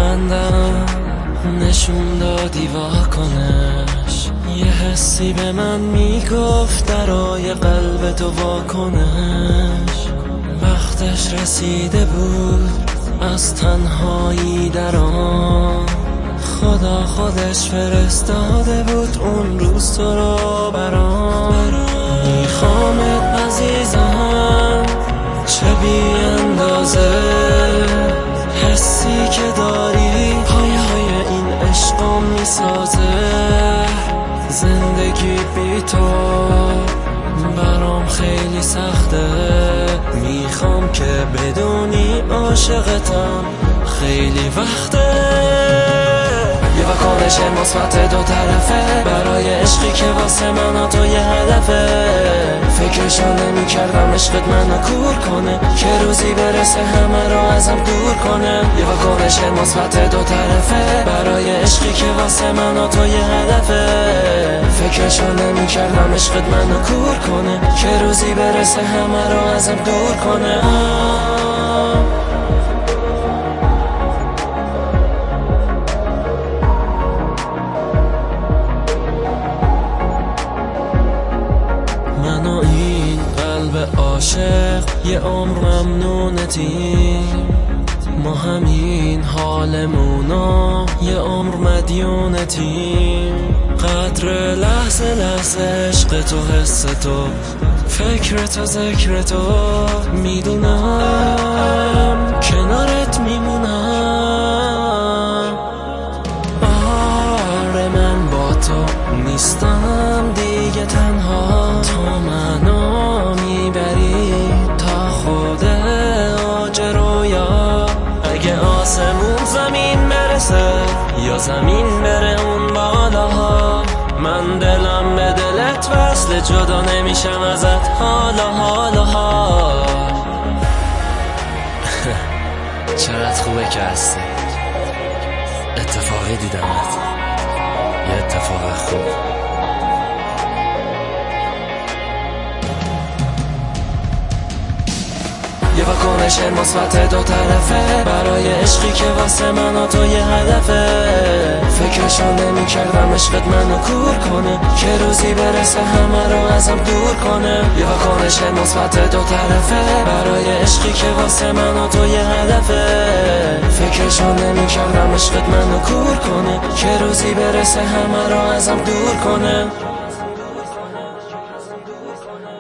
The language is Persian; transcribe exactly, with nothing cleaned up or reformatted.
لبخندم نشون دادی واکنش، یه حسی به من میگفت درای قلب تو واکنش. وقتش رسیده بود از تنهایی در آن، خدا خودش فرستاده بود اون روز تو رو برام. میخوامت عزیزم چه بی اندازه، حسی که داری پایه های این عشقم میسازه. زندگی بی تو برام خیلی سخته، میخوام که بدونی عاشقتم خیلی وقته. یه واکنش مثبت دو طرفه برای عشقی که واسه من و تو یه هدفه. فکرشو نمی کردم عشقت منو کور کنه، که روزی برسه همه رو ازم دور کنه. یه واکنش مثبت دو طرفه برای عشقی که واسه من و تو یه هدفه. فکرشو نمی کردم عشقت منو کور کنه، که روزی برسه همه رو ازم دور کنه. عاشق یه عمر ممنونتیم، ما همین حالمونا یه عمر مدیونتیم. قدر لحظه لحظه عشق تو، حس تو، فکر تو، ذکر تو، میدونم کنارت میمونم. آره من با تو نیستم دیگه تنها، تو منو میبری تا خود اوج رویا. اگه آسمون زمین برسه یا زمین بره اون بالاها، من دلم به دلت وصل، جدا نمیشم ازت حالا حالا حالا. چقدر خوبه که هستی، اتفاقی دیدمت، یه اتفاق خوب. یه واکنش مثبت دو طرفه برای عشقی که واسه من و تو یه هدفه. فکرشو نمی کردم عشقت منو کور کنه، که روزی برسه همه رو ازم دور کنه. یه واکنش مثبت دو طرفه برای عشقی که واسه من و تو یه هدفه. فکرشو نمی کردم عشقت منو کور کنه، که روزی برسه همه رو ازم دور کنه.